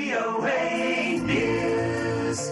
VOA News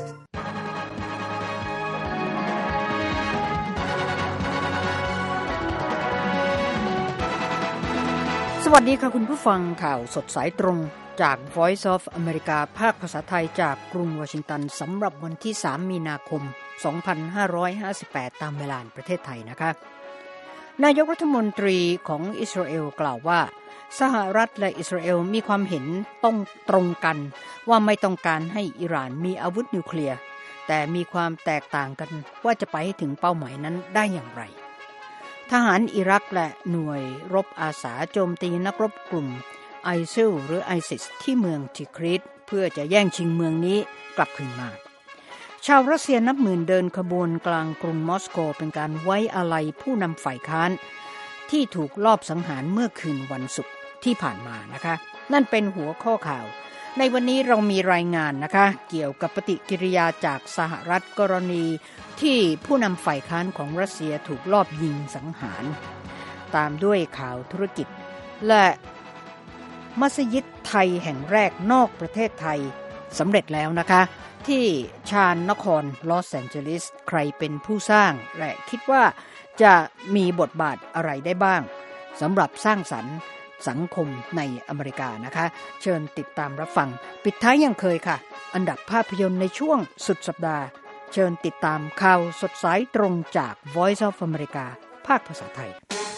สวัสดีค่ะคุณผู้ฟังข่าวสดสายตรงจาก Voice of America ภาคภาษาไทยจากกรุงวอชิงตันสำหรับวันที่3มีนาคม2558ตามเวลาประเทศไทยนะคะนายกรัฐมนตรีของอิสราเอลกล่าวว่าสหรัฐและอิสราเอลมีความเห็นตรงกันว่าไม่ต้องการให้อิหร่านมีอาวุธนิวเคลียร์แต่มีความแตกต่างกันว่าจะไปให้ถึงเป้าหมายนั้นได้อย่างไรทหารอิรักและหน่วยรบอาสาโจมตีนักรบกลุ่มไอซิลหรือไอซิสที่เมืองทิคริตเพื่อจะแย่งชิงเมืองนี้กลับคืนมาชาวรัสเซียนับหมื่นเดินขบวนกลางกรุงมอสโกเป็นการไว้อาลัยผู้นำฝ่ายค้านที่ถูกลอบสังหารเมื่อคืนวันศุกร์ที่ผ่านมานะคะนั่นเป็นหัวข้อข่าวในวันนี้เรามีรายงานนะคะเกี่ยวกับปฏิกิริยาจากสหรัฐกรณีที่ผู้นำฝ่ายค้านของรัสเซียถูกลอบยิงสังหารตามด้วยข่าวธุรกิจและมัสยิดไทยแห่งแรกนอกประเทศไทยสำเร็จแล้วนะคะที่ชานนครลอสแอนเจลิสใครเป็นผู้สร้างและคิดว่าจะมีบทบาทอะไรได้บ้างสำหรับสร้างสรรค์สังคมในอเมริกานะคะเชิญติดตามรับฟังปิดท้ายยังเคยค่ะอันดับภาพยนตร์ในช่วงสุดสัปดาห์เชิญติดตามข่าวสดสายตรงจาก Voice of America ภาคภาษาไทย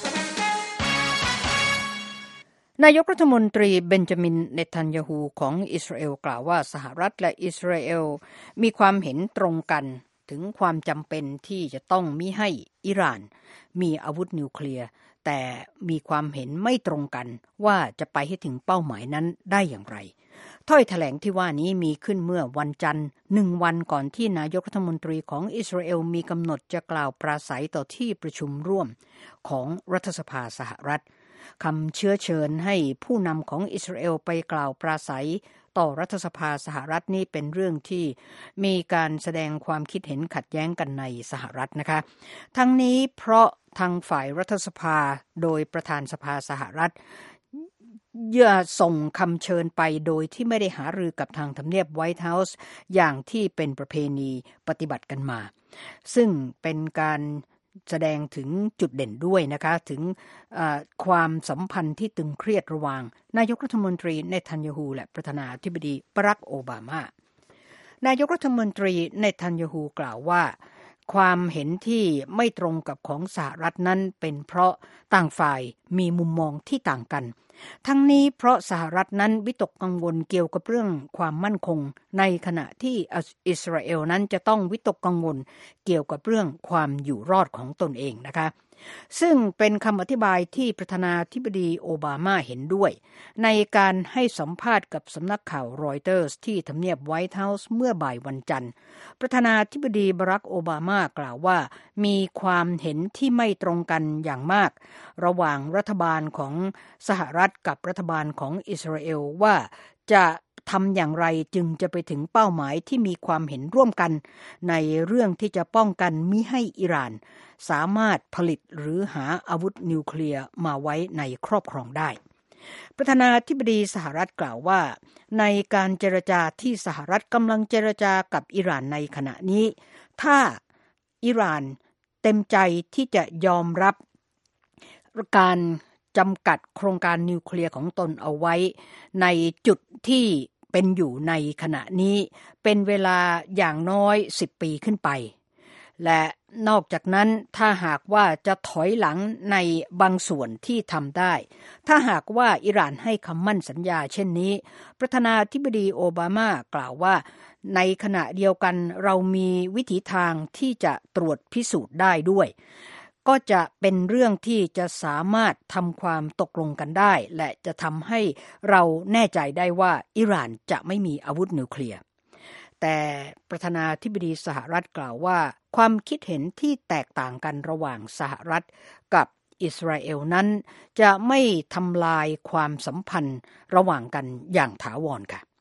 นายกรัฐมนตรีเบนจามินเนทันยาฮูของอิสราเอลกล่าวว่าสหรัฐและอิสราเอลมีความเห็นตรงกันถึงความจำเป็นที่จะต้องมิให้อิหร่านมีอาวุธนิวเคลียร์แต่มีความเห็นไม่ตรงกันว่าจะไปให้ถึงเป้าหมายนั้นได้อย่างไรถ้อยแถลงที่ว่านี้มีขึ้นเมื่อวันจันทร์1วันก่อนที่นายกรัฐมนตรีของอิสราเอลมีกำหนดจะกล่าวปราศัยต่อที่ประชุมร่วมของรัฐสภาสหรัฐคำเชื้อเชิญให้ผู้นำของอิสราเอลไปกล่าวปราศัยต่อรัฐสภาสหรัฐนี่เป็นเรื่องที่มีการแสดงความคิดเห็นขัดแย้งกันในสหรัฐนะคะทั้งนี้เพราะทางฝ่ายรัฐสภาโดยประธานสภาสหรัฐส่งคำเชิญไปโดยที่ไม่ได้หารือกับทางทำเนียบไวท์เฮาส์อย่างที่เป็นประเพณีปฏิบัติกันมาซึ่งเป็นการแสดงถึงจุดเด่นด้วยนะคะถึงความสัมพันธ์ที่ตึงเครียดระหว่างนายกรัฐมนตรีเนทันยาฮูและประธานาธิบดีบารักโอบามานายกรัฐมนตรีเนทันยาฮูกล่าวว่าความเห็นที่ไม่ตรงกับของสหรัฐนั้นเป็นเพราะต่างฝ่ายมีมุมมองที่ต่างกันทั้งนี้เพราะสหรัฐนั้นวิตกกังวลเกี่ยวกับเรื่องความมั่นคงในขณะที่อิสราเอลนั้นจะต้องวิตกกังวลเกี่ยวกับเรื่องความอยู่รอดของตนเองนะคะซึ่งเป็นคำอธิบายที่ประธานาธิบดีโอบามาเห็นด้วยในการให้สัมภาษณ์กับสำนักข่าวรอยเตอร์สที่ทำเนียบไวท์เฮาส์เมื่อบ่ายวันจันทร์ประธานาธิบดีบารักโอบามากล่าวว่ามีความเห็นที่ไม่ตรงกันอย่างมากระหว่างรัฐบาลของสหรัฐกับรัฐบาลของอิสราเอลว่าจะทำอย่างไรจึงจะไปถึงเป้าหมายที่มีความเห็นร่วมกันในเรื่องที่จะป้องกันมิให้อิหร่านสามารถผลิตหรือหาอาวุธนิวเคลียร์มาไว้ในครอบครองได้ประธานาธิบดีสหรัฐกล่าวว่าในการเจรจาที่สหรัฐกำลังเจรจากับอิหร่านในขณะนี้ถ้าอิหร่านเต็มใจที่จะยอมรับการจำกัดโครงการนิวเคลียร์ของตนเอาไว้ในจุดที่เป็นอยู่ในขณะนี้เป็นเวลาอย่างน้อย10 ปีขึ้นไปและนอกจากนั้นถ้าหากว่าจะถอยหลังในบางส่วนที่ทำได้ถ้าหากว่าอิหร่านให้คำมั่นสัญญาเช่นนี้ประธานาธิบดีโอบามากล่าวว่าในขณะเดียวกันเรามีวิถีทางที่จะตรวจพิสูจน์ได้ด้วยก็จะเป็นเรื่องที่จะสามารถทำความตกลงกันได้และจะทำให้เราแน่ใจได้ว่าอิหร่านจะไม่มีอาวุธนิวเคลียร์แต่ประธานาธิบดีสหรัฐกล่าวว่าความคิดเห็นที่แตกต่างกันระหว่างสหรัฐกับอิสราเอลนั้นจะไม่ทำลายความสัมพันธ์ระหว่างกันอย่างถาวรค่ะ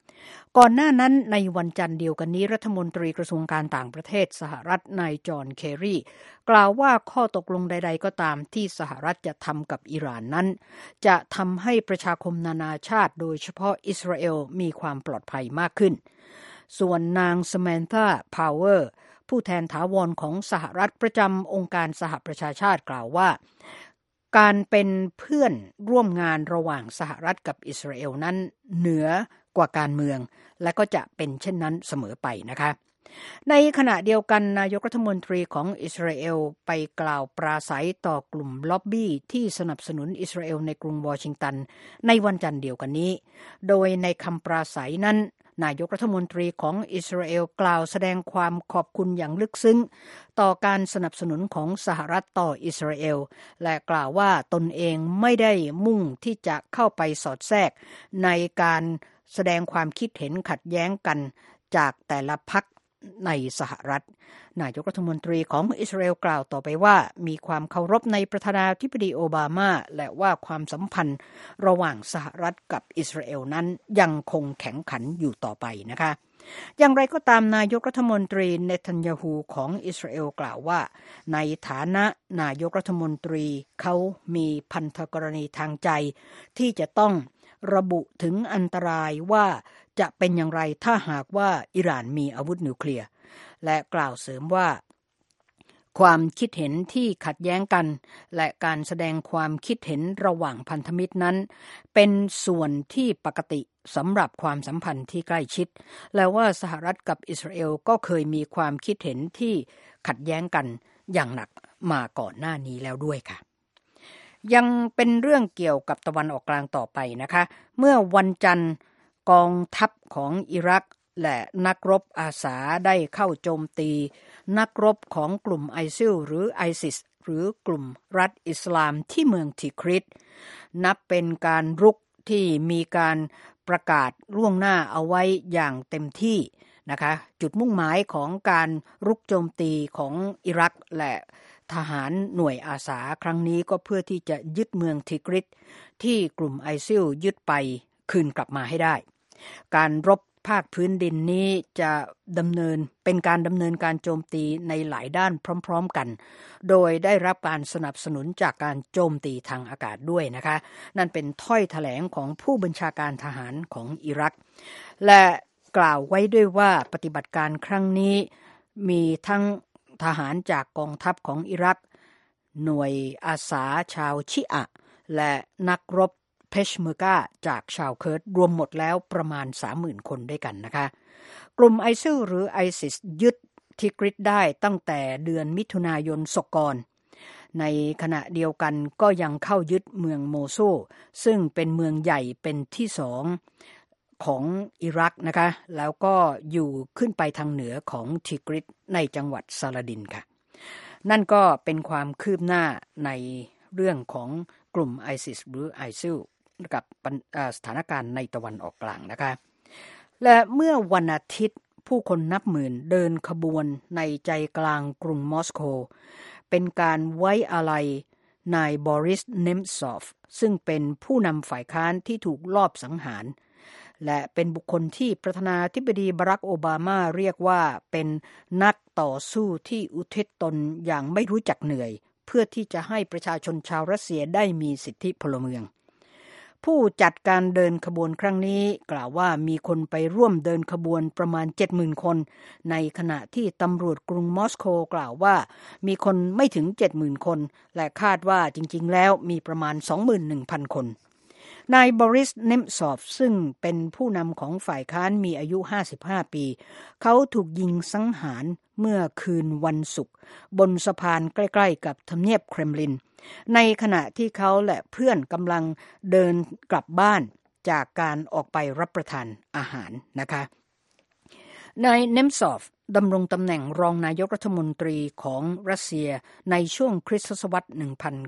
ก่อนหน้านั้นในวันจันทร์เดียวกันนี้รัฐมนตรีกระทรวงการต่างประเทศสหรัฐนายจอห์นเคร์รีกล่าวว่าข้อตกลงใดๆก็ตามที่สหรัฐจะทำกับอิหร่านนั้นจะทำให้ประชาคมนานาชาติโดยเฉพาะอิสราเอลมีความปลอดภัยมากขึ้นส่วนนางสแมนธาพาวเวอร์ผู้แทนถาวรของสหรัฐประจำองค์การสหประชาชาติกล่าวว่าการเป็นเพื่อนร่วมงานระหว่างสหรัฐกับอิสราเอลนั้นเหนือกว่าการเมืองและก็จะเป็นเช่นนั้นเสมอไปนะคะในขณะเดียวกันนายกรัฐมนตรีของอิสราเอลไปกล่าวปราศัยต่อกลุ่มล็อบบี้ที่สนับสนุนอิสราเอลในกรุงวอชิงตันในวันจันทร์เดียวกันนี้โดยในคำปราศัยนั้นนายกรัฐมนตรีของอิสราเอลกล่าวแสดงความขอบคุณอย่างลึกซึ้งต่อการสนับสนุนของสหรัฐต่ออิสราเอลและกล่าวว่าตนเองไม่ได้มุ่งที่จะเข้าไปสอดแทรกในการแสดงความคิดเห็นขัดแย้งกันจากแต่ละพรรคในสหรัฐนายกรัฐมนตรีของอิสราเอลกล่าวต่อไปว่ามีความเคารพในประธานาธิบดีโอบามาและว่าความสัมพันธ์ระหว่างสหรัฐกับอิสราเอลนั้นยังคงแข็งขันอยู่ต่อไปนะคะอย่างไรก็ตามนายกรัฐมนตรีเนทันยาฮูของอิสราเอลกล่าวว่าในฐานะนายกรัฐมนตรีเขามีพันธกรณีทางใจที่จะต้องระบุถึงอันตรายว่าจะเป็นอย่างไรถ้าหากว่าอิหร่านมีอาวุธนิวเคลียร์และกล่าวเสริมว่าความคิดเห็นที่ขัดแย้งกันและการแสดงความคิดเห็นระหว่างพันธมิตรนั้นเป็นส่วนที่ปกติสำหรับความสัมพันธ์ที่ใกล้ชิดและว่าสหรัฐกับอิสราเอลก็เคยมีความคิดเห็นที่ขัดแย้งกันอย่างหนักมาก่อนหน้านี้แล้วด้วยค่ะยังเป็นเรื่องเกี่ยวกับตะวันออกกลางต่อไปนะคะเมื่อวันจันทร์กองทัพของอิรักและนักรบอาสาได้เข้าโจมตีนักรบของกลุ่มไอซิลหรือไอซิสหรือกลุ่มรัฐอิสลามที่เมืองทิกริตนับเป็นการรุกที่มีการประกาศล่วงหน้าเอาไว้อย่างเต็มที่นะคะจุดมุ่งหมายของการรุกโจมตีของอิรักและทหารหน่วยอาสาครั้งนี้ก็เพื่อที่จะยึดเมืองทิกริตที่กลุ่มไอซิลยึดไปคืนกลับมาให้ได้การรบภาคพื้นดินนี้จะเป็นการดำเนินการโจมตีในหลายด้านพร้อมๆกันโดยได้รับการสนับสนุนจากการโจมตีทางอากาศด้วยนะคะนั่นเป็นถ้อยแถลงของผู้บัญชาการทหารของอิรักและกล่าวไว้ด้วยว่าปฏิบัติการครั้งนี้มีทั้งทหารจากกองทัพของอิรักหน่วยอาสาชาวชิอะและนักรบเพชเมอร์กาจากชาวเคิร์ดรวมหมดแล้วประมาณ 30,000 คนด้วยกันนะคะกลุ่มไอซิลหรือไอซิสยึดทิกริตได้ตั้งแต่เดือนมิถุนายนศกรในขณะเดียวกันก็ยังเข้ายึดเมืองโมซูลซึ่งเป็นเมืองใหญ่เป็นที่สองของอิรักนะคะแล้วก็อยู่ขึ้นไปทางเหนือของทิกริตในจังหวัดซาลาดินค่ะนั่นก็เป็นความคืบหน้าในเรื่องของกลุ่มไอซิสหรือไอซิลกับสถานการณ์ในตะวันออกกลางนะคะและเมื่อวันอาทิตย์ผู้คนนับหมื่นเดินขบวนในใจกลางกรุงมอสโกเป็นการไว้อาลัยนายบอริสเนมซอฟซึ่งเป็นผู้นำฝ่ายค้านที่ถูกลอบสังหารและเป็นบุคคลที่ประธานาธิบดีบารักโอบามาเรียกว่าเป็นนักต่อสู้ที่อุทิศตนอย่างไม่รู้จักเหนื่อยเพื่อที่จะให้ประชาชนชาวรัสเซียได้มีสิทธิพลเมืองผู้จัดการเดินขบวนครั้งนี้กล่าวว่ามีคนไปร่วมเดินขบวนประมาณ 70,000 คนในขณะที่ตำรวจกรุงมอสโกกล่าวว่ามีคนไม่ถึง 70,000 คนและคาดว่าจริงๆแล้วมีประมาณ 21,000 คนนายบอริสเนมซอฟซึ่งเป็นผู้นำของฝ่ายค้านมีอายุ55ปีเขาถูกยิงสังหารเมื่อคืนวันศุกร์บนสะพานใกล้ๆกับทำเนียบเครมลินในขณะที่เขาและเพื่อนกำลังเดินกลับบ้านจากการออกไปรับประทานอาหารนะคะนายเนมซอฟดำรงตำแหน่งรองนายกรัฐมนตรีของรัสเซียในช่วงคริสตศตวรรษ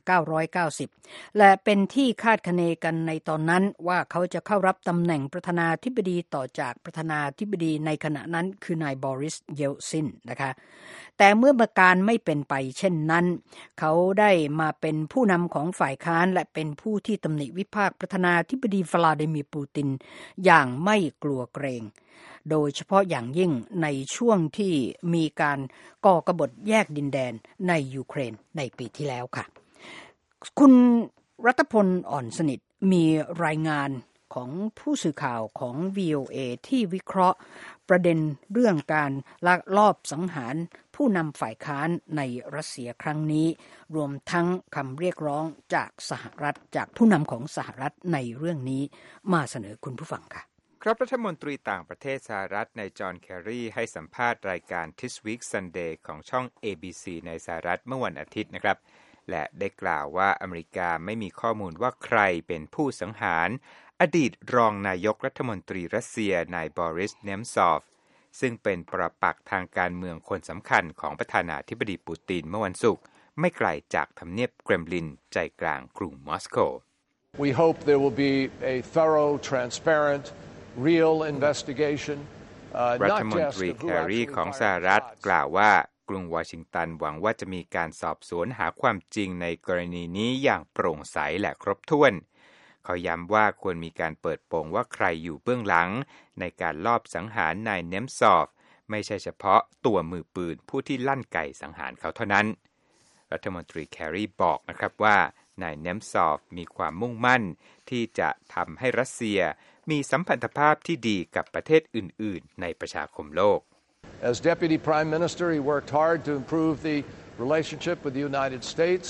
1990 และเป็นที่คาดคะเนกันในตอนนั้นว่าเขาจะเข้ารับตำแหน่งประธานาธิบดีต่อจากประธานาธิบดีในขณะนั้นคือนายบอริส เยลซินนะคะแต่เมื่อการไม่เป็นไปเช่นนั้นเขาได้มาเป็นผู้นำของฝ่ายค้านและเป็นผู้ที่ตำหนิวิพากษ์ประธานาธิบดีวลาดิเมียร์ปูตินอย่างไม่กลัวเกรงโดยเฉพาะอย่างยิ่งในช่วงที่มีการก่อกบฏแยกดินแดนในยูเครนในปีที่แล้วค่ะคุณรัตพลอ่อนสนิทมีรายงานของผู้สื่อข่าวของ VOA ที่วิเคราะห์ประเด็นเรื่องการลักลอบสังหารผู้นำฝ่ายค้านในรัสเซียครั้งนี้รวมทั้งคำเรียกร้องจากสหรัฐจากผู้นำของสหรัฐในเรื่องนี้มาเสนอคุณผู้ฟังค่ะครับรัฐมนตรีต่างประเทศสหรัฐนายจอห์นแคร์รีให้สัมภาษณ์รายการ This Week Sunday ของช่อง ABC ในสหรัฐเมื่อวันอาทิตย์นะครับและได้กล่าวว่าอเมริกาไม่มีข้อมูลว่าใครเป็นผู้สังหารอดีตรองนายกรัฐมนตรีรัสเซียนายบอริส เนมซอฟซึ่งเป็นปรปักษ์ทางการเมืองคนสำคัญของประธานาธิบดีปูตินเมื่อวันศุกร์ไม่ไกลจากทำเนียบเครมลินใจกลางกรุงมอสโก We hope there will be a thorough, transparent, real investigation. รัฐมนตรีแคร์รีของสหรัฐกล่าวว่ากรุงวอชิงตันหวังว่าจะมีการสอบสวนหาความจริงในกรณีนี้อย่างโปร่งใสและครบถ้วนเขาย้ำว่าควรมีการเปิดโปงว่าใครอยู่เบื้องหลังในการลอบสังหารนายเนมซอฟไม่ใช่เฉพาะตัวมือปืนผู้ที่ลั่นไกสังหารเขาเท่านั้นรัฐมนตรีแคร์รีบอกนะครับว่านายเนมซอฟมีความมุ่งมั่นที่จะทำให้รัสเซียมีสัมพันธภาพที่ดีกับประเทศอื่นๆในประชาคมโลก As Deputy Prime Minister, he worked hard to improve the relationship with the United States.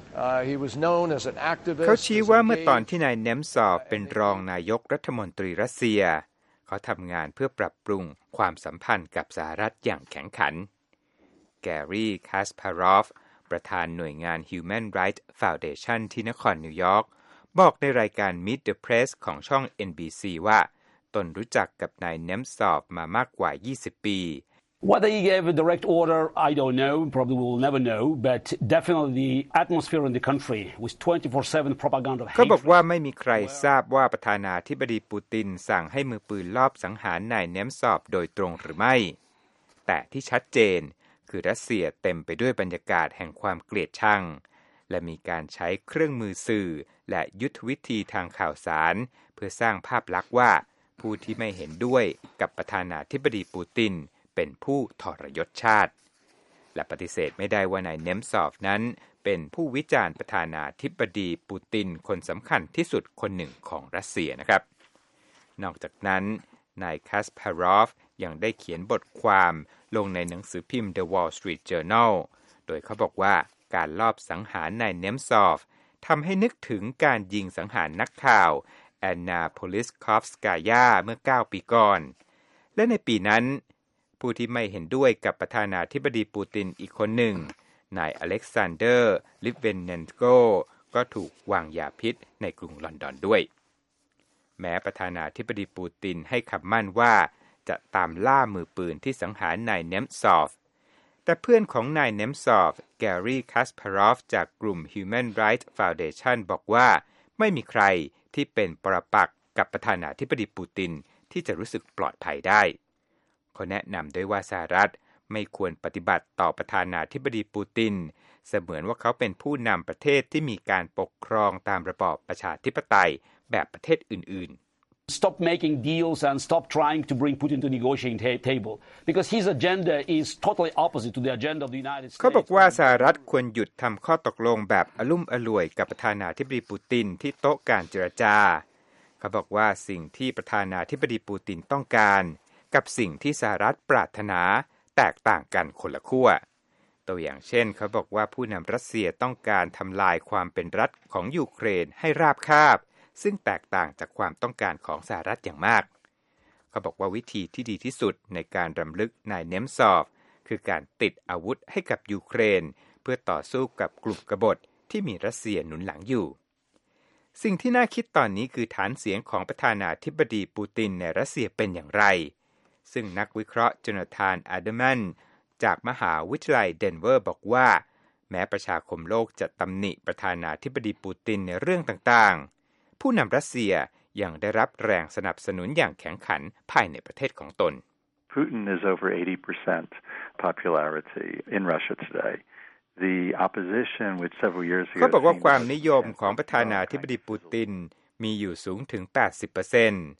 He was known as an activist. เขาชี้ว่าเมื่อตอนที่นายเนมซอฟเป็นรองนายกรัฐมนตรีรัสเซียเขาทำงานเพื่อปรับปรุงความสัมพันธ์กับสหรัฐอย่างแข็งขันแกรี่ คาสพารอฟประธานหน่วยงาน Human Rights Foundation ที่นครนิวยอร์กบอกในรายการ Meet the Press ของช่อง NBC ว่าตนรู้จักกับนายเนมซอฟมามากกว่า20ปี Whether he gave a direct order, I don't know. Probably we will never know. But definitely the atmosphere in the country with 24/7 propaganda. เขาบอกว่าไม่มีใครทราบว่าประธานาธิบดีปูตินสั่งให้มือปืนลอบสังหารนายเนมซอฟโดยตรงหรือไม่แต่ที่ชัดเจนคือรัสเซียเต็มไปด้วยบรรยากาศแห่งความเกลียดชังและมีการใช้เครื่องมือสื่อและยุทธวิธีทางข่าวสารเพื่อสร้างภาพลักษณ์ว่าผู้ที่ไม่เห็นด้วยกับประธานาธิบดีปูตินเป็นผู้ทรยศชาติและปฏิเสธไม่ได้ว่านายเนมซอฟนั้นเป็นผู้วิจารณ์ประธานาธิบดีปูตินคนสำคัญที่สุดคนหนึ่งของรัสเซียนะครับนอกจากนั้นนายคาสพารอฟยังได้เขียนบทความลงในหนังสือพิมพ์ The Wall Street Journal โดยเขาบอกว่าการลอบสังหารนายเนมซอฟทำให้นึกถึงการยิงสังหารนักข่าวแอนนาโพลิสคอฟสกายาเมื่อ9ปีก่อนและในปีนั้นผู้ที่ไม่เห็นด้วยกับประธานาธิบดีปูตินอีกคนหนึ่งนายอเล็กซานเดอร์ลิฟเวนเนนโกก็ถูกวางยาพิษในกรุงลอนดอนด้วยแม้ประธานาธิบดีปูตินให้คำมั่นว่าจะตามล่ามือปืนที่สังหารนายเนมซอฟแต่เพื่อนของนายเนมซอฟแกรี่ คาสพารอฟจากกลุ่ม Human Rights Foundation บอกว่าไม่มีใครที่เป็นปรปักษ์กับประธานาธิบดีปูตินที่จะรู้สึกปลอดภัยได้เขาแนะนำด้วยว่าสหรัฐไม่ควรปฏิบัติต่อประธานาธิบดีปูตินเสมือนว่าเขาเป็นผู้นำประเทศที่มีการปกครองตามระบอบประชาธิปไตยแบบประเทศอื่นๆ Stop making deals and stop trying to bring Putin to negotiating table because his agenda is totally opposite to the agenda of the United States. เขาบอกว่าสหรัฐควรหยุดทำข้อตกลงแบบอลุ่มอล่วยกับประธานาธิบดีปูตินที่โต๊ะการเจรจาเขาบอกว่าสิ่งที่ประธานาธิบดีปูตินต้องการกับสิ่งที่สหรัฐปรารถนาแตกต่างกันคนละขั้วตัวอย่างเช่นเขาบอกว่าผู้นำรัสเซียต้องการทำลายความเป็นรัฐของยูเครนให้ราบคาบซึ่งแตกต่างจากความต้องการของสหรัฐอย่างมากเขาบอกว่าวิธีที่ดีที่สุดในการรำลึกนายเนมซอฟคือการติดอาวุธให้กับยูเครนเพื่อต่อสู้กับกลุ่มกบฏที่มีรัสเซียหนุนหลังอยู่สิ่งที่น่าคิดตอนนี้คือฐานเสียงของประธานาธิบดีปูตินในรัสเซียเป็นอย่างไรซึ่งนักวิเคราะห์โจนาธานอาเดอร์แมนจากมหาวิทยาลัยเดนเวอร์บอกว่าแม้ประชาคมโลกจะตำหนิประธานาธิบดีปูตินในเรื่องต่างๆผู้นำรัสเซียยังได้รับแรงสนับสนุนอย่างแข็งขันภายในประเทศของตน Putin is over 80% popularity in Russia today. The opposition which several years ago เขาบอกว่าความนิยมของประธานาธิบดีปูตินมีอยู่สูงถึง 80%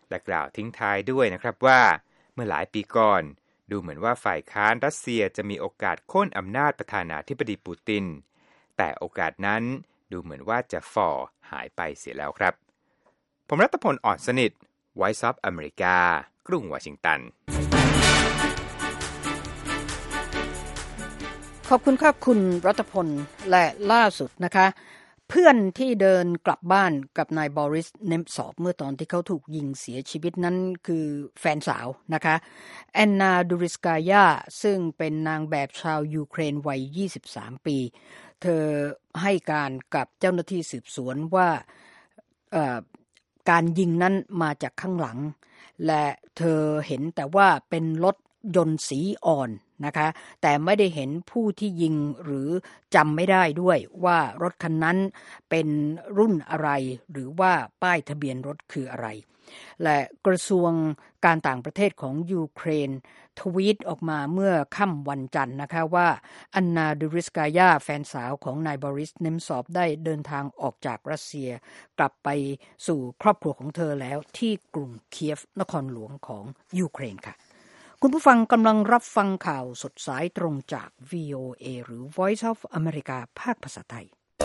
และกล่าวทิ้งท้ายด้วยนะครับว่าเมื่อหลายปีก่อนดูเหมือนว่าฝ่ายค้านรัสเซียจะมีโอกาสโค่นอำนาจประธานาธิบดีปูตินแต่โอกาสนั้นดูเหมือนว่าจะฝ่อหายไปเสียแล้วครับผมรัตพล อ่อนสนิท Voice of America กรุงวอชิงตันขอบคุณครับคุณรัตพลและล่าสุดนะคะเพื่อนที่เดินกลับบ้านกับนายบอริสเนมซอฟเมื่อตอนที่เขาถูกยิงเสียชีวิตนั้นคือแฟนสาวนะคะแอนนาดูริสกายาซึ่งเป็นนางแบบชาวยูเครนวัย23ปีเธอให้การกับเจ้าหน้าที่สืบสวนว่าการยิงนั้นมาจากข้างหลังและเธอเห็นแต่ว่าเป็นรถยนต์สีอ่อนนะคะแต่ไม่ได้เห็นผู้ที่ยิงหรือจำไม่ได้ด้วยว่ารถคันนั้นเป็นรุ่นอะไรหรือว่าป้ายทะเบียนรถคืออะไรและกระทรวงการต่างประเทศของยูเครนทวีตออกมาเมื่อค่ำวันจันทร์นะคะว่าอันนาดูริสกายาแฟนสาวของนายบอริสเนมซอฟได้เดินทางออกจากรัสเซียกลับไปสู่ครอบครัวของเธอแล้วที่กรุงเคียฟนครหลวงของยูเครนค่ะคุณผู้ฟังกำลังรับฟังข่าวสดสายตรงจาก VOA หรือ Voice of America ภาคภาษาไทย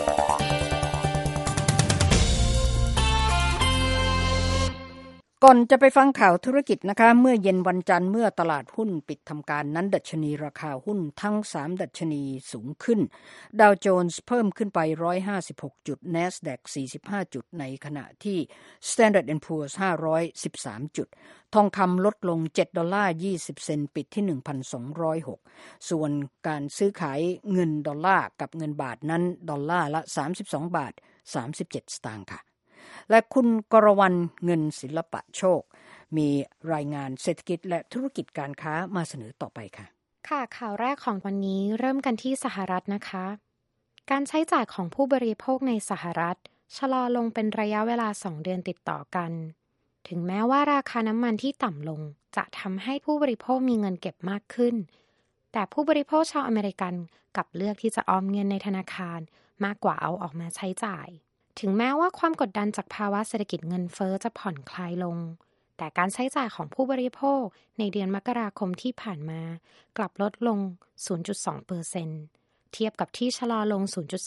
ก่อนจะไปฟังข่าวธุรกิจนะคะเมื่อเย็นวันจันทร์เมื่อตลาดหุ้นปิดทำการนั้นดัชนีราคาหุ้นทั้ง3ดัชนีสูงขึ้นดาวโจนส์เพิ่มขึ้นไป156จุด NASDAQ 45จุดในขณะที่ Standard & Poor's 513จุดทองคำลดลง$7.20 เซนต์ปิดที่ 1,206 ส่วนการซื้อขายเงินดอลลาร์กับเงินบาทนั้นดอลลาร์ละ32.37 บาทค่ะและคุณกรวรรณเงินศิลปะโชคมีรายงานเศรษฐกิจและธุรกิจการค้ามาเสนอต่อไปค่ะค่ะข่าวแรกของวันนี้เริ่มกันที่สหรัฐนะคะการใช้จ่ายของผู้บริโภคในสหรัฐชะลอลงเป็นระยะเวลา2เดือนติดต่อกันถึงแม้ว่าราคาน้ำมันที่ต่ำลงจะทำให้ผู้บริโภคมีเงินเก็บมากขึ้นแต่ผู้บริโภคชาวอเมริกันกลับเลือกที่จะออมเงินในธนาคารมากกว่าเอาออกมาใช้จ่ายถึงแม้ว่าความกดดันจากภาวะเศรษฐกิจเงินเฟ้อจะผ่อนคลายลงแต่การใช้จ่ายของผู้บริโภคในเดือนมกราคมที่ผ่านมากลับลดลง 0.2% เทียบกับที่ชะลอลง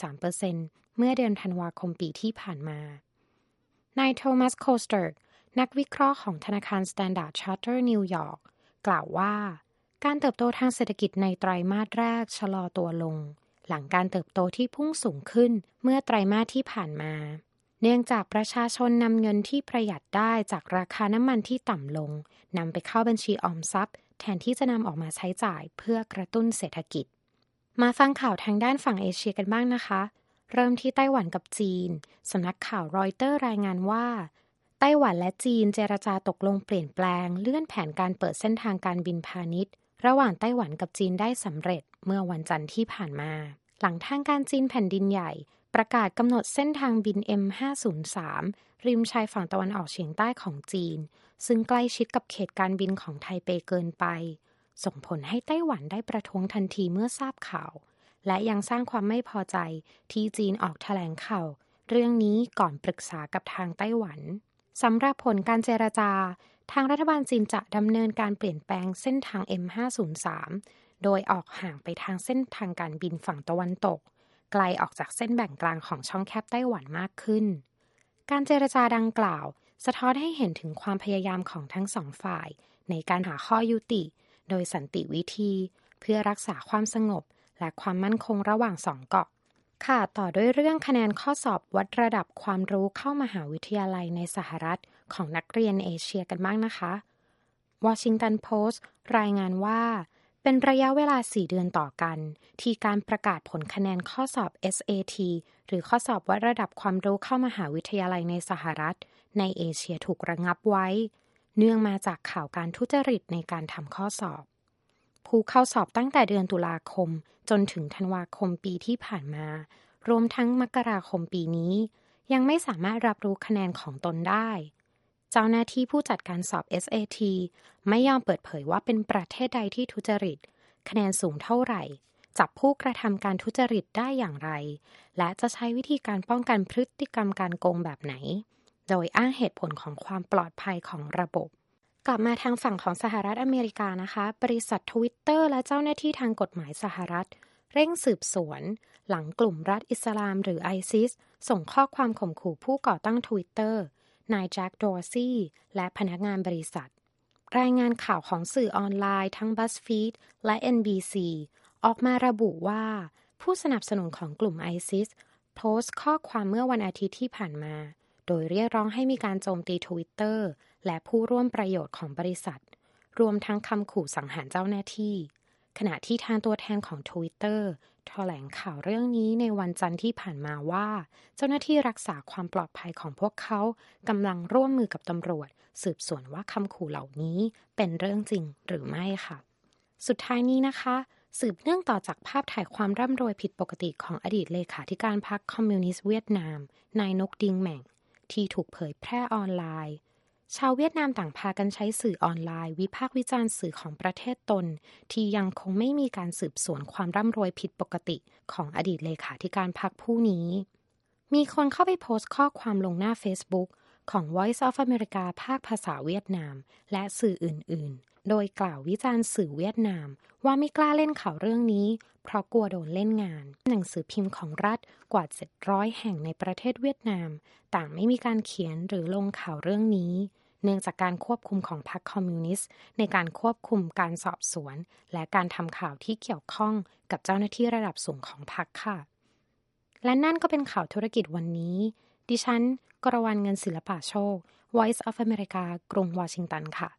0.3% เมื่อเดือนธันวาคมปีที่ผ่านมานายโทมัสโคสเตอร์นักวิเคราะห์ของธนาคาร Standard Chartered นิวยอร์กกล่าวว่าการเติบโตทางเศรษฐกิจในไตรมาสแรกชะลอตัวลงหลังการเติบโตที่พุ่งสูงขึ้นเมื่อไตรมาสที่ผ่านมาเนื่องจากประชาชนนำเงินที่ประหยัดได้จากราคาน้ำมันที่ต่ำลงนำไปเข้าบัญชีออมทรัพย์แทนที่จะนำออกมาใช้จ่ายเพื่อกระตุ้นเศรษฐกิจมาฟังข่าวทางด้านฝั่งเอเชียกันบ้างนะคะเริ่มที่ไต้หวันกับจีนสำนักข่าวรอยเตอร์รายงานว่าไต้หวันและจีนเจรจาตกลงเปลี่ยนแปลงเลื่อนแผนการเปิดเส้นทางการบินพาณิชย์ระหว่างไต้หวันกับจีนได้สำเร็จเมื่อวันจันทร์ที่ผ่านมาหลังทางการจีนแผ่นดินใหญ่ประกาศกำหนดเส้นทางบิน M503 ริมชายฝั่งตะวันออกเฉียงใต้ของจีนซึ่งใกล้ชิดกับเขตการบินของไทเปเกินไปส่งผลให้ไต้หวันได้ประท้วงทันทีเมื่อทราบข่าวและยังสร้างความไม่พอใจที่จีนออกแถลงข่าวเรื่องนี้ก่อนปรึกษากับทางไต้หวันสำหรับผลการเจรจาทางรัฐบาลจีนจะดำเนินการเปลี่ยนแปลงเส้นทาง M503 โดยออกห่างไปทางเส้นทางการบินฝั่งตะวันตกไกลออกจากเส้นแบ่งกลางของช่องแคบไต้หวันมากขึ้นการเจรจาดังกล่าวสะท้อนให้เห็นถึงความพยายามของทั้งสองฝ่ายในการหาข้อยุติโดยสันติวิธีเพื่อรักษาความสงบและความมั่นคงระหว่างสองเกาะค่ะต่อด้วยเรื่องคะแนนข้อสอบวัดระดับความรู้เข้ามหาวิทยาลัยในสหรัฐของนักเรียนเอเชียกันบ้างนะคะ Washington Post รายงานว่าเป็นระยะเวลา4เดือนต่อกันที่การประกาศผลคะแนนข้อสอบ SAT หรือข้อสอบวัดระดับความรู้เข้ามหาวิทยาลัยในสหรัฐในเอเชียถูกระงับไว้เนื่องมาจากข่าวการทุจริตในการทำข้อสอบผู้เข้าสอบตั้งแต่เดือนตุลาคมจนถึงธันวาคมปีที่ผ่านมารวมทั้งมกราคมปีนี้ยังไม่สามารถรับรู้คะแนนของตนได้เจ้าหน้าที่ผู้จัดการสอบ SAT ไม่ยอมเปิดเผยว่าเป็นประเทศใดที่ทุจริตคะแนนสูงเท่าไหร่จับผู้กระทำการทุจริตได้อย่างไรและจะใช้วิธีการป้องกันพฤติกรรมการโกงแบบไหนโดยอ้างเหตุผลของความปลอดภัยของระบบกลับมาทางฝั่งของสหรัฐอเมริกานะคะบริษัท Twitter และเจ้าหน้าที่ทางกฎหมายสหรัฐเร่งสืบสวนหลังกลุ่มรัฐอิสลามหรือ ISIS ส่งข้อความข่มขู่ผู้ก่อตั้ง Twitter นายแจ็ค ดอร์ซี่และพนักงานบริษัทรายงานข่าวของสื่อออนไลน์ทั้ง BuzzFeed และ NBC ออกมาระบุว่าผู้สนับสนุนของกลุ่ม ISIS โพสต์ข้อความเมื่อวันอาทิตย์ที่ผ่านมาโดยเรียกร้องให้มีการโจมตี Twitter และผู้ร่วมประโยชน์ของบริษัทรวมทั้งคำขู่สังหารเจ้าหน้าที่ขณะที่ทางตัวแทนของ Twitter แถลงข่าวเรื่องนี้ในวันจันทร์ที่ผ่านมาว่าเจ้าหน้าที่รักษาความปลอดภัยของพวกเขากำลังร่วมมือกับตำรวจสืบสวนว่าคำขู่เหล่านี้เป็นเรื่องจริงหรือไม่ค่ะสุดท้ายนี้นะคะสืบเนื่องต่อจากภาพถ่ายความร่ำรวยผิดปกติของอดีตเลขาธิการพรรคคอมมิวนิสต์เวียดนามนายนกดิงแหม่งที่ถูกเผยแพร่ออนไลน์ชาวเวียดนามต่างพากันใช้สื่อออนไลน์วิพากษ์วิจารณ์สื่อของประเทศตนที่ยังคงไม่มีการสืบสวนความร่ำรวยผิดปกติของอดีตเลขาธิการพรรคผู้นี้มีคนเข้าไปโพสต์ข้อความลงหน้า Facebook ของ Voice of America ภาคภาษาเวียดนามและสื่ออื่นๆโดยกล่าววิจารณ์สื่อเวียดนามว่าไม่กล้าเล่นข่าวเรื่องนี้เพราะกลัวโดนเล่นงานหนังสือพิมพ์ของรัฐกว่า700แห่งในประเทศเวียดนามต่างไม่มีการเขียนหรือลงข่าวเรื่องนี้เนื่องจากการควบคุมของพรรคคอมมิวนิสต์ในการควบคุมการสอบสวนและการทำข่าวที่เกี่ยวข้องกับเจ้าหน้าที่ระดับสูงของพรรคค่ะและนั่นก็เป็นข่าวธุรกิจวันนี้ดิฉันกรวรรณเงินศิลปะโชค Voice of America กรุงวอชิงตันค่ะ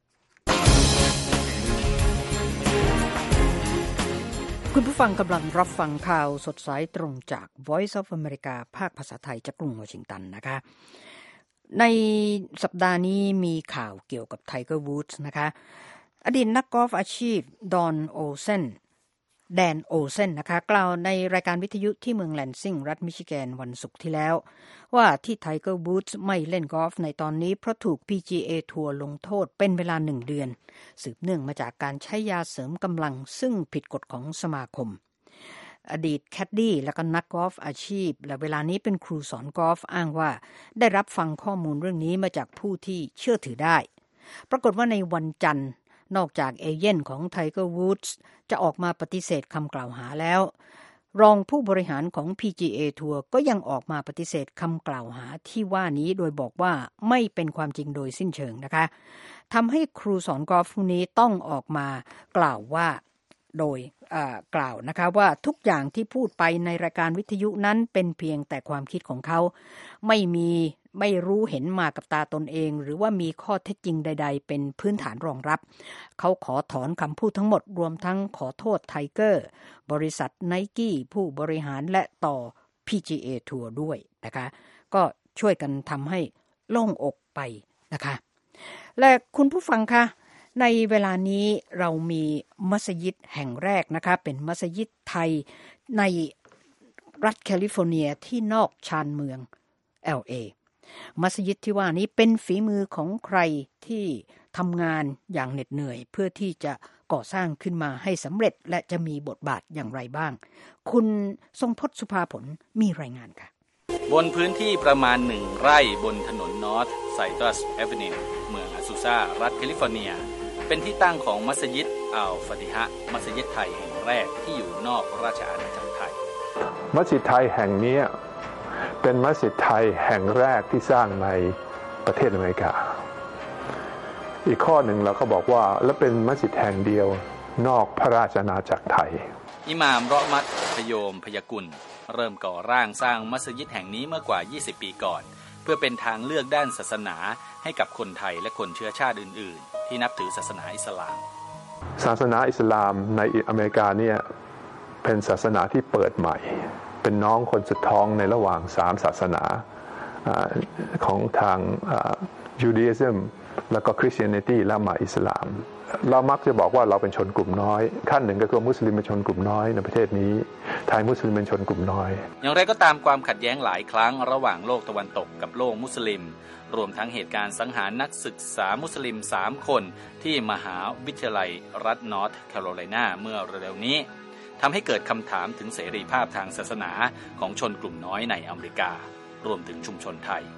คุณผู้ฟังกำลังรับฟังข่าวสดสายตรงจาก Voice of America ภาคภาษาไทยจากกรุงวอชิงตันนะคะในสัปดาห์นี้มีข่าวเกี่ยวกับไทเกอร์วูดส์นะคะอดีตนักกอล์ฟอาชีพแดนโอเซนนะคะกล่าวในรายการวิทยุที่เมืองแลนซิงรัฐมิชิแกนวันศุกร์ที่แล้วว่าที่ไทเกอร์วูดส์ไม่เล่นกอล์ฟในตอนนี้เพราะถูก PGA ทัวร์ลงโทษเป็นเวลา1เดือนสืบเนื่องมาจากการใช้ยาเสริมกำลังซึ่งผิดกฎของสมาคมอดีตแคดดี้และก็นักกอล์ฟอาชีพและเวลานี้เป็นครูสอนกอล์ฟอ้างว่าได้รับฟังข้อมูลเรื่องนี้มาจากผู้ที่เชื่อถือได้ปรากฏว่าในวันจันทร์นอกจากเอเจนต์ของไทเกอร์วูดส์จะออกมาปฏิเสธคำกล่าวหาแล้วรองผู้บริหารของ PGA ทัวร์ก็ยังออกมาปฏิเสธคำกล่าวหาที่ว่านี้โดยบอกว่าไม่เป็นความจริงโดยสิ้นเชิงนะคะทำให้ครูสอนกอล์ฟผู้นี้ต้องออกมากล่าวว่าโดยกล่าวนะคะว่าทุกอย่างที่พูดไปในรายการวิทยุนั้นเป็นเพียงแต่ความคิดของเขาไม่รู้เห็นมากับตาตนเองหรือว่ามีข้อเท็จจริงใดๆเป็นพื้นฐานรองรับเขาขอถอนคำพูดทั้งหมดรวมทั้งขอโทษไทเกอร์บริษัท Nike ผู้บริหารและต่อ PGA ทัวร์ด้วยนะคะก็ช่วยกันทำให้โล่งอกไปนะคะและคุณผู้ฟังคะในเวลานี้เรามีมัสยิดแห่งแรกนะคะเป็นมัสยิดไทยในรัฐแคลิฟอร์เนียที่นอกชานเมือง LA มัสยิดที่ว่านี้เป็นฝีมือของใครที่ทำงานอย่างเหน็ดเหนื่อยเพื่อที่จะก่อสร้างขึ้นมาให้สำเร็จและจะมีบทบาทอย่างไรบ้างคุณทรงพจน์สุภาผลมีรายงานค่ะบนพื้นที่ประมาณ1ไร่บนถนน North Citrus Avenue เมืองอาซูซารัฐแคลิฟอร์เนียเป็นที่ตั้งของมัสยิดอัลฟาติฮะห์มัสยิดไทยแห่งแรกที่อยู่นอกราชอาณาจักรไทยมัสยิดไทยแห่งนี้เป็นมัสยิดไทยแห่งแรกที่สร้างในประเทศอเมริกาอีกข้อหนึ่งเราก็บอกว่าและเป็นมัสยิดแห่งเดียวนอกพระราชอาณาจักรไทยอิหม่ามเราะมัตพโยมพยกุลเริ่มก่อร่างสร้างมัสยิดแห่งนี้เมื่อกว่า20ปีก่อนเพื่อเป็นทางเลือกด้านศาสนาให้กับคนไทยและคนเชื้อชาติอื่นๆที่นับถือศาสนาอิสลามศาสนาอิสลามในอเมริกาเนี่ยเป็นศาสนาที่เปิดใหม่เป็นน้องคนสุดท้องในระหว่าง3ศาสนาของทางยูดาอิซึมแล้วก็คริสเตียนิตี้และมาอิสลามเรามักจะบอกว่าเราเป็นชนกลุ่มน้อยขั้นหนึ่งก็คือมุสลิมเป็นชนกลุ่มน้อยในประเทศนี้ไทยมุสลิมเป็นชนกลุ่มน้อยอย่างไรก็ตามความขัดแย้งหลายครั้งระหว่างโลกตะวันตกกับโลกมุสลิมรวมทั้งเหตุการณ์สังหารนักศึกษามุสลิม3คนที่มหาวิทยาลัยรัฐนอร์ทแคโรไลนาเมื่อเร็วๆนี้ทำให้เกิดคำถามถึงเสรีภาพทางศาสนาของชนกลุ่มน้อยในอเมริการวมถึงชุมชนไทย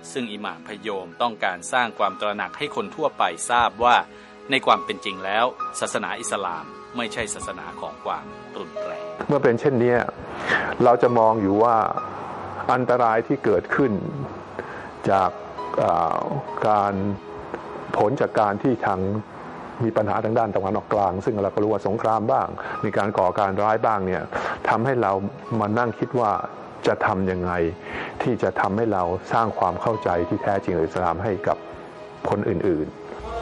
ซึ่งอิหม่ามพยมต้องการสร้างความตระหนักให้คนทั่วไปทราบว่าในความเป็นจริงแล้วศาสนาอิสลามไม่ใช่ศาสนาของความรุนแรงเมื่อเป็นเช่นนี้เราจะมองอยู่ว่าอันตรายที่เกิดขึ้นจากการผลจากการที่ทางมีปัญหาทางด้านตะวันออกกลางซึ่งเราก็รู้ว่าสงครามบ้างมีการก่อการร้ายบ้างเนี่ยทำให้เรามานั่งคิดว่าจะทำยังไงที่จะทำให้เราสร้างความเข้าใจที่แท้จริงของอิสลามให้กับคนอื่นๆ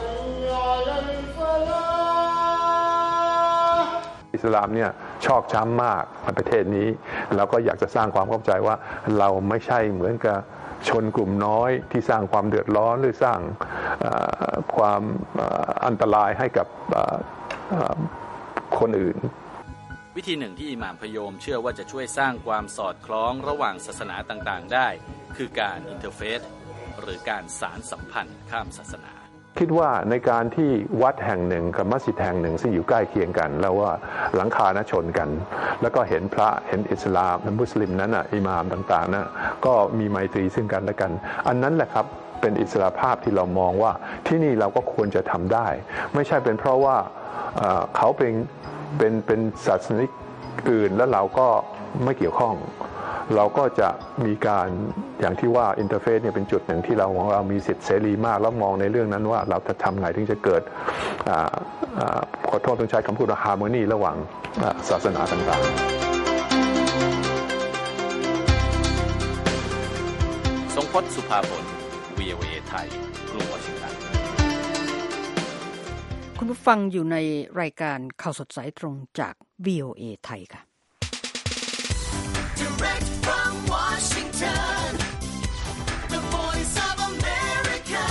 อิสลามเนี่ยชอกช้ำมากในประเทศนี้เราก็อยากจะสร้างความเข้าใจว่าเราไม่ใช่เหมือนกับชนกลุ่มน้อยที่สร้างความเดือดร้อนหรือสร้างความอันตรายให้กับคนอื่นวิธีหนึ่งที่อิหม่ามพยมเชื่อว่าจะช่วยสร้างความสอดคล้องระหว่างศาสนาต่างๆได้คือการอินเทอร์เฟซหรือการสานสัมพันธ์ข้ามศาสนาคิดว่าในการที่วัดแห่งหนึ่งกับมัสยิดแห่งหนึ่งซึ่งอยู่ใกล้เคียงกันแล้วว่าหลังคาชนกันแล้วก็เห็นพระเห็นอิสลามมุสลิมนั้นอิหม่ามต่างๆนะก็มีไมตรีซึ่งกันและกันอันนั้นแหละครับเป็นอิสรภาพที่เรามองว่าที่นี่เราก็ควรจะทำได้ไม่ใช่เป็นเพราะว่าเขาเป็นศาสนิกอื่นแล้วเราก็ไม่เกี่ยวข้องเราก็จะมีการอย่างที่ว่าอินเทอร์เฟซเนี่ยเป็นจุดหนึ่งที่เราของเรามีสิทธิเสรีมากแล้วมองในเรื่องนั้นว่าเราจะทำไงถึงจะเกิดขอโทษต้องใช้คำพูดว่าฮาร์โมนีระหว่างศาสนาต่างๆทรงพจน์สุภาพล VOA ไทยกรุงวอชิงตันคุณผู้ฟังอยู่ในรายการข่าวสดสายตรงจาก VOA ไทยค่ะ Direct from Washington, the voice of America,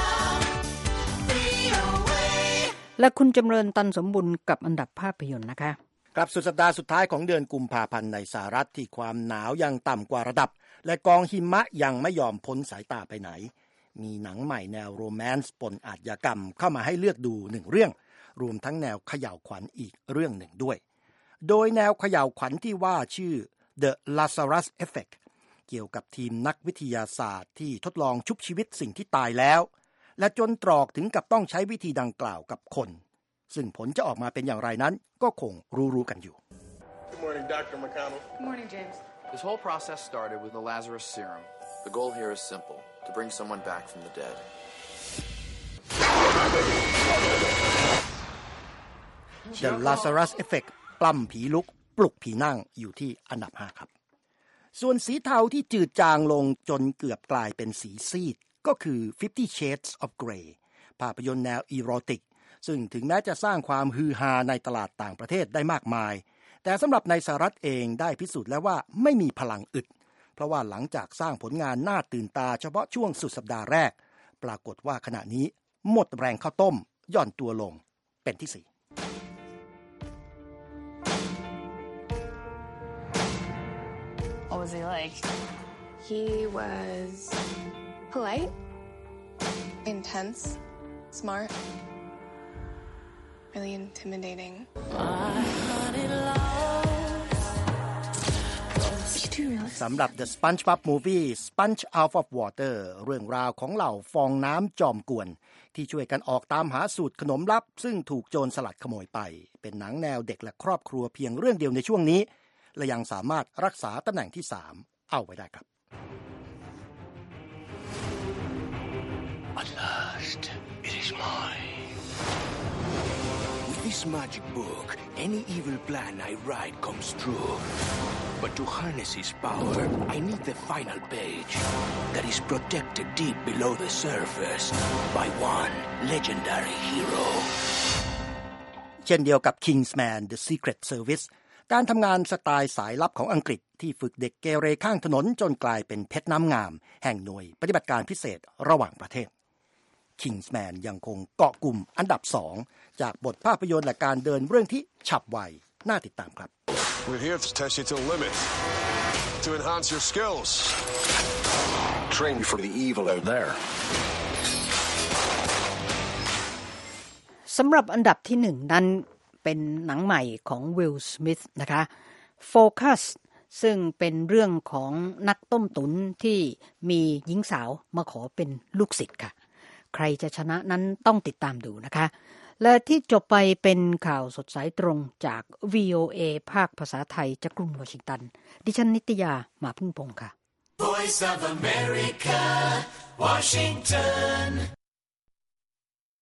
VOA. และคุณจำเริญตันสมบุญกับอันดับภาพยนตร์นะคะครับสุดสัปดาห์สุดท้ายของเดือนกุมภาพันธ์ในสหรัฐที่ความหนาวยังต่ำกว่าระดับและกองหิมะยังไม่ยอมพ้นสายตาไปไหนมีหนังใหม่แนวโรแมนต์ปนอาชญากรรมเข้ามาให้เลือกดู1เรื่องรวมทั้งแนวเขย่าวขวัญอีกเรื่องหนึ่งด้วยโดยแนวเขย่าวขวัญที่ว่าชื่อThe Lazarus Effect เกี่ยวกับทีมนักวิทยาศาสตร์ที่ทดลองชุบชีวิตสิ่งที่ตายแล้วและจนตรอกถึงกับต้องใช้วิธีดังกล่าวกับคนซึ่งผลจะออกมาเป็นอย่างไรนั้นก็คงรู้ๆกันอยู่ Good morning, Dr. McConnell. Good morning, James. This whole process started with the Lazarus serum. The goal here is simple, to bring someone back from the dead. The Lazarus Effect ปล้ำผีลุกปลุกผีนั่งอยู่ที่อันดับ5ครับส่วนสีเทาที่จืดจางลงจนเกือบกลายเป็นสีซีดก็คือ 50 Shades of Grey ภาพยนตร์แนวอีโรติกซึ่งถึงแม้จะสร้างความฮือฮาในตลาดต่างประเทศได้มากมายแต่สำหรับในสหรัฐเองได้พิสูจน์แล้วว่าไม่มีพลังอึดเพราะว่าหลังจากสร้างผลงานน่าตื่นตาเฉพาะช่วงสุดสัปดาห์แรกปรากฏว่าขณะนี้หมดแรงข้าวต้มย่อนตัวลงเป็นที่4 What was he like? He was polite, intense, smart, really intimidating. You do realize สำหรับ The SpongeBob Movie Sponge Out of Water เรื่องราวของเหล่าฟองน้ำจอมกวนที่ช่วยกันออกตามหาสูตรขนมลับซึ่งถูกโจรสลัดขโมยไปเป็นหนังแนวเด็กและครอบครัวเพียงเรื่องเดียวในช่วงนี้และยังสามารถรักษาตำแหน่งที่3เอาไว้ได้ครับ At last, it is mine. With this magic book, any evil plan I write comes true. But to harness his power, I need the final page that is protected deep below the surface by one legendary hero. เช่นเดียวกับ Kingsman The Secret Serviceการทำงานสไตล์สายลับของอังกฤษที่ฝึกเด็กเกเรข้างถนนจนกลายเป็นเพชรน้ำงามแห่งหน่วยปฏิบัติการพิเศษระหว่างประเทศ Kingsman ยังคงเกาะกลุ่มอันดับ2จากบทภาพยนตร์และการเดินเรื่องที่ฉับไวน่าติดตามครับ We're here to test you to the limit, to enhance your skills, train you for the evil out there. สำหรับอันดับที่1นั้นเป็นหนังใหม่ของวิล สมิธนะคะ Focus ซึ่งเป็นเรื่องของนักต้มตุ๋นที่มีหญิงสาวมาขอเป็นลูกศิษย์ค่ะใครจะชนะนั้นต้องติดตามดูนะคะและที่จบไปเป็นข่าวสดสายตรงจาก VOA ภาคภาษาไทยจากกรุงวอชิงตันดิฉันนิตยามาพึ่งพงษ์ค่ะ Voice of America, Washington